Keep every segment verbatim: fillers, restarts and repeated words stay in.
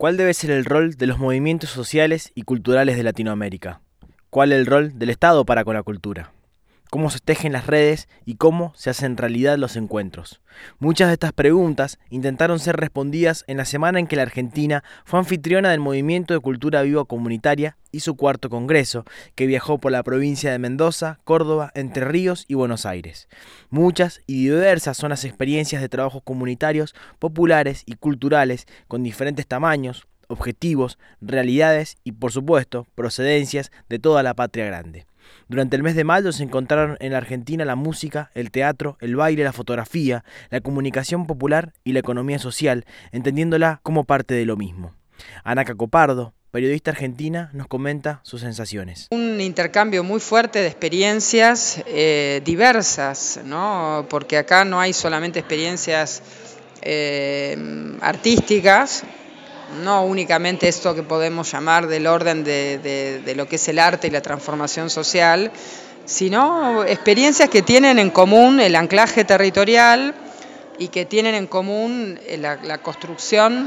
¿Cuál debe ser el rol de los movimientos sociales y culturales de Latinoamérica? ¿Cuál el rol del Estado para con la cultura? ¿Cómo se tejen las redes y cómo se hacen realidad los encuentros? Muchas de estas preguntas intentaron ser respondidas en la semana en que la Argentina fue anfitriona del Movimiento de Cultura Viva Comunitaria y su cuarto congreso, que viajó por la provincia de Mendoza, Córdoba, Entre Ríos y Buenos Aires. Muchas y diversas son las experiencias de trabajos comunitarios, populares y culturales con diferentes tamaños, objetivos, realidades y, por supuesto, procedencias de toda la patria grande. Durante el mes de mayo se encontraron en la Argentina la música, el teatro, el baile, la fotografía, la comunicación popular y la economía social, entendiéndola como parte de lo mismo. Ana Cacopardo, periodista argentina, nos comenta sus sensaciones. Un intercambio muy fuerte de experiencias eh, diversas, ¿no? Porque acá no hay solamente experiencias eh, artísticas, no únicamente esto que podemos llamar del orden de, de, de lo que es el arte y la transformación social, sino experiencias que tienen en común el anclaje territorial y que tienen en común la, la construcción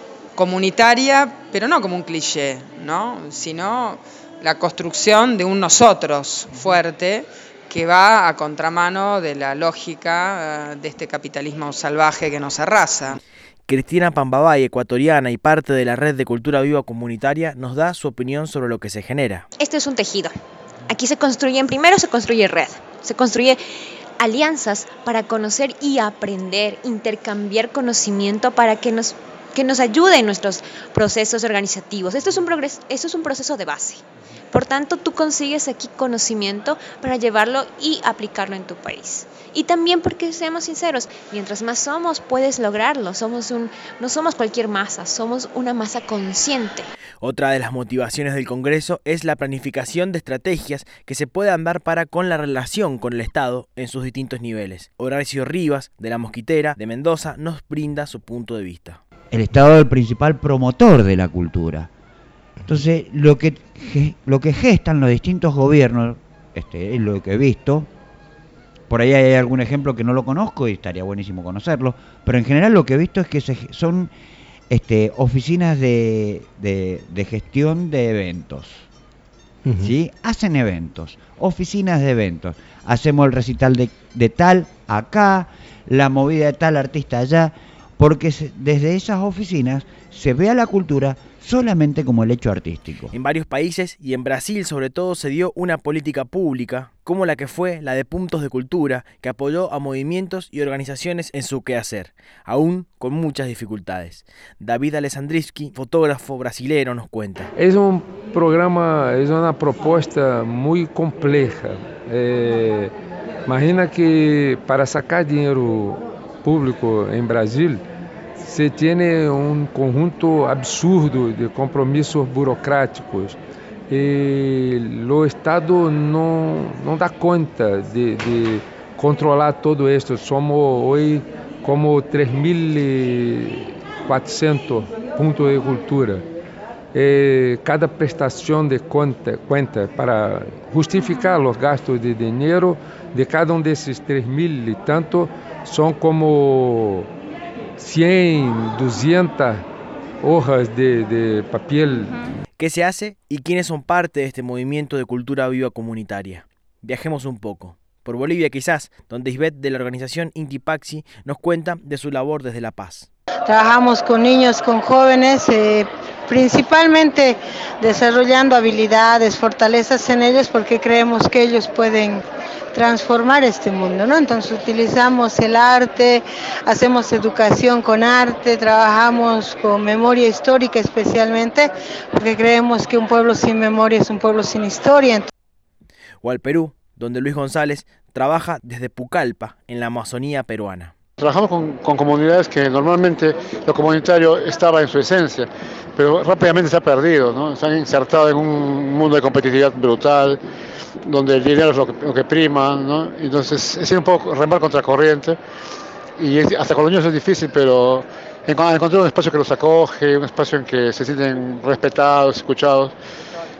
comunitaria, pero no como un cliché, ¿no? Sino la construcción de un nosotros fuerte que va a contramano de la lógica de este capitalismo salvaje que nos arrasa. Cristina Pambabay, ecuatoriana y parte de la Red de Cultura Viva Comunitaria, nos da su opinión sobre lo que se genera. Esto es un tejido. Aquí se construyen, primero se construye red, se construye alianzas para conocer y aprender, intercambiar conocimiento para que nos, que nos ayude en nuestros procesos organizativos. Esto es un progreso, esto es un proceso de base. Por tanto, tú consigues aquí conocimiento para llevarlo y aplicarlo en tu país. Y también porque, seamos sinceros, mientras más somos, puedes lograrlo. Somos un, no somos cualquier masa, somos una masa consciente. Otra de las motivaciones del Congreso es la planificación de estrategias que se puedan dar para con la relación con el Estado en sus distintos niveles. Horacio Rivas, de La Mosquitera, de Mendoza, nos brinda su punto de vista. El Estado es el principal promotor de la cultura. Entonces, lo que, lo que gestan los distintos gobiernos, este, es lo que he visto, por ahí hay algún ejemplo que no lo conozco y estaría buenísimo conocerlo, pero en general lo que he visto es que se, son este, oficinas de, de, de gestión de eventos, uh-huh. ¿Sí? Hacen eventos, oficinas de eventos, hacemos el recital de, de tal acá, la movida de tal artista allá, porque se, desde esas oficinas se ve a la cultura solamente como el hecho artístico. En varios países y en Brasil sobre todo se dio una política pública, como la que fue la de Puntos de Cultura, que apoyó a movimientos y organizaciones en su quehacer, aún con muchas dificultades. David Alessandrinsky, fotógrafo brasilero, nos cuenta. Es un programa, es una propuesta muy compleja. Eh, imagina que para sacar dinero público en Brasil, se tiene un conjunto absurdo de compromisos burocráticos. El Estado no, no da cuenta de, de controlar todo esto. Somos hoy como tres mil cuatrocientos puntos de cultura. Eh, cada prestación de cuenta, cuenta para justificar los gastos de dinero de cada uno de esos tres mil y tanto son como cien, doscientas hojas de, de papel. ¿Qué se hace y quiénes son parte de este movimiento de cultura viva comunitaria? Viajemos un poco. Por Bolivia quizás, donde Isbeth de la organización Inti Paxi nos cuenta de su labor desde La Paz. Trabajamos con niños, con jóvenes, eh, principalmente desarrollando habilidades, fortalezas en ellos porque creemos que ellos pueden transformar este mundo, ¿no? Entonces utilizamos el arte, hacemos educación con arte, trabajamos con memoria histórica especialmente, porque creemos que un pueblo sin memoria es un pueblo sin historia. O al Perú, donde Luis González trabaja desde Pucallpa, en la Amazonía peruana. Trabajamos con, con comunidades que normalmente lo comunitario estaba en su esencia, pero rápidamente se ha perdido, ¿no? Se han insertado en un mundo de competitividad brutal, donde el dinero es lo que, lo que prima, ¿no? Entonces es un poco remar contra corriente, y es, hasta con los niños es difícil, pero encontrar un espacio que los acoge, un espacio en que se sienten respetados, escuchados,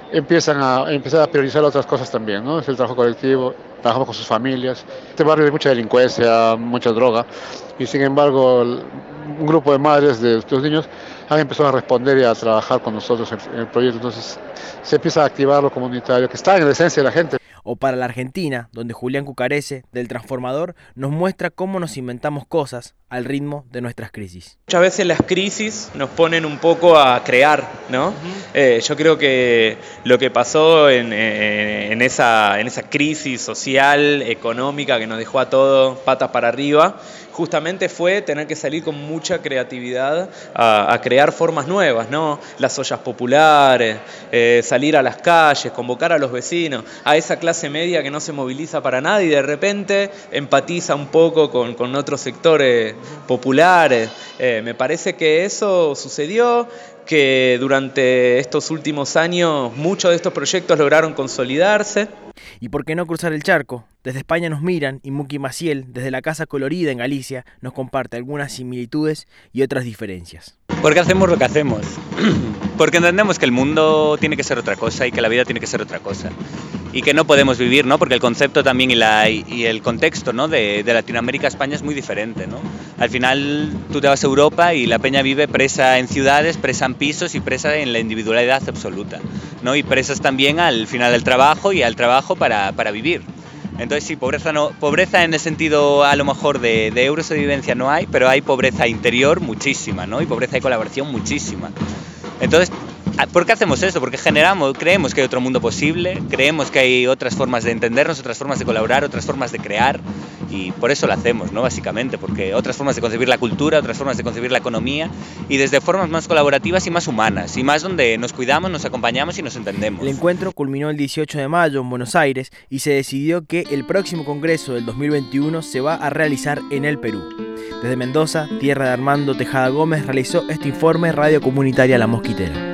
empiezan a, empezar a priorizar otras cosas también, ¿no? Es el trabajo colectivo, trabajamos con sus familias. Este barrio hay mucha delincuencia, mucha droga, y sin embargo un grupo de madres de estos niños han empezado a responder y a trabajar con nosotros en, en el proyecto. Entonces se empieza a activar lo comunitario, que está en la esencia de la gente. O para la Argentina, donde Julián Cucarese, del Transformador, nos muestra cómo nos inventamos cosas al ritmo de nuestras crisis. Muchas veces las crisis nos ponen un poco a crear, ¿no? Uh-huh. eh, yo creo que lo que pasó en, en, en, esa, en esa crisis social, económica, que nos dejó a todos patas para arriba, justamente fue tener que salir con mucha creatividad a, a crear formas nuevas, ¿no? Las ollas populares, eh, salir a las calles, convocar a los vecinos, a esa clase media que no se moviliza para nada y de repente empatiza un poco con, con otros sectores populares. Eh, me parece que eso sucedió, que durante estos últimos años muchos de estos proyectos lograron consolidarse. ¿Y por qué no cruzar el charco? Desde España nos miran y Muki Maciel, desde la Casa Colorida en Galicia, nos comparte algunas similitudes y otras diferencias. ¿Por qué hacemos lo que hacemos? Porque entendemos que el mundo tiene que ser otra cosa y que la vida tiene que ser otra cosa. Y que no podemos vivir, ¿no? Porque el concepto también y, la, y el contexto, ¿no? de, de Latinoamérica a España es muy diferente, ¿no? Al final tú te vas a Europa y la peña vive presa en ciudades, presa en pisos y presa en la individualidad absoluta, ¿no? Y presas también al final del trabajo y al trabajo para, para vivir. Entonces sí, pobreza, no, pobreza en el sentido a lo mejor de, de euros de vivencia no hay, pero hay pobreza interior muchísima, ¿no? Y pobreza y colaboración muchísima. Entonces, ¿por qué hacemos eso? Porque generamos, creemos que hay otro mundo posible, creemos que hay otras formas de entendernos, otras formas de colaborar, otras formas de crear, y por eso lo hacemos, ¿no? Básicamente, porque otras formas de concebir la cultura, otras formas de concebir la economía, y desde formas más colaborativas y más humanas, y más donde nos cuidamos, nos acompañamos y nos entendemos. El encuentro culminó el dieciocho de mayo en Buenos Aires y se decidió que el próximo congreso del dos mil veintiuno se va a realizar en el Perú. Desde Mendoza, tierra de Armando Tejada Gómez, realizó este informe Radio Comunitaria La Mosquitera.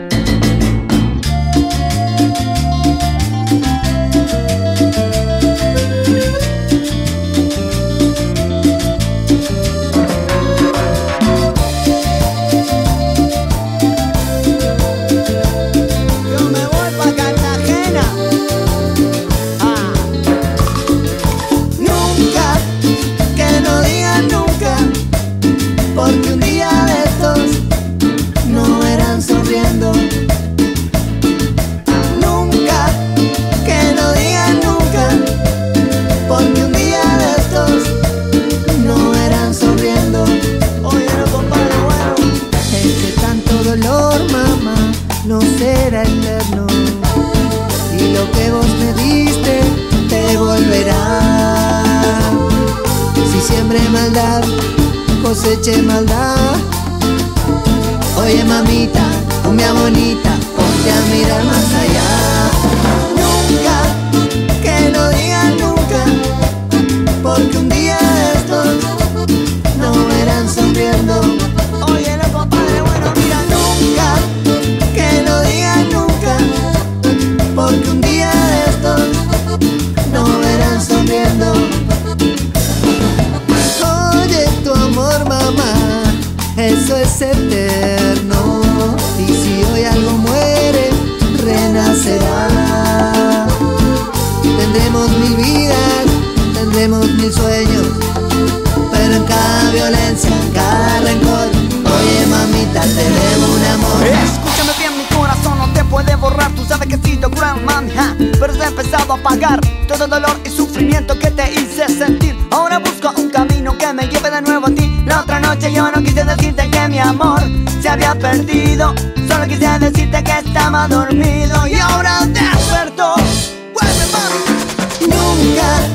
Coseche maldad. Oye mamita, cumbia bonita, ponte a mirar más allá. Nunca, que no digan nunca, porque un día estos no verán sonriendo. Oye no compadre, bueno mira, nunca, que no digan nunca, porque un día estos no verán sonriendo. Eso es eterno, y si hoy algo muere, renacerá. Tendremos mil vidas, tendremos mil sueños, pero en cada violencia, en cada rencor, oye mamita, te debo un amor. Escúchame bien, mi corazón no te puede borrar. Tú sabes que he sido gran mami, ja, pero he empezado a pagar todo el dolor y sufrimiento que te hice sentir. Ahora busco un camino que me lleve de nuevo a ti. La otra noche yo no quise decirte que mi amor se había perdido, solo quise decirte que estaba dormido y ahora despertó. Vuelve mami. Nunca